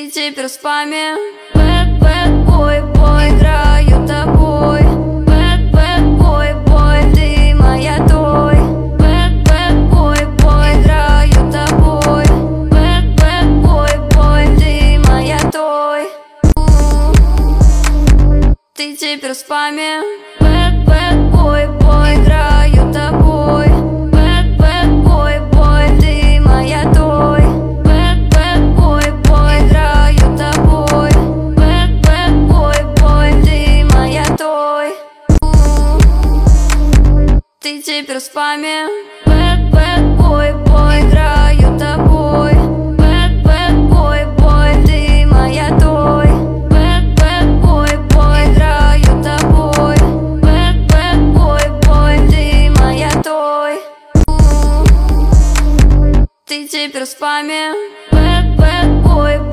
Ты теперь в спаме. Bad, bad boy, boy, играю тобой. Bad, bad boy, boy, ты моя той. Bad, bad boy, boy, играю тобой. Bad, bad boy, boy, ты моя той. Ты теперь в спаме. Bad, bad boy, boy, играю тобой. Bad, bad boy, boy, ты моя той. Bad, bad boy, boy, играю тобой. Bad, bad boy, boy, ты моя той. Ты теперь в спаме. Bad, bad boy, boy, играю тобой. Bad, bad boy, boy, ты моя той. Bad, bad boy, boy, играю тобой. Bad, bad boy, boy, ты моя той. Ты теперь в спаме. Bad, bad boy,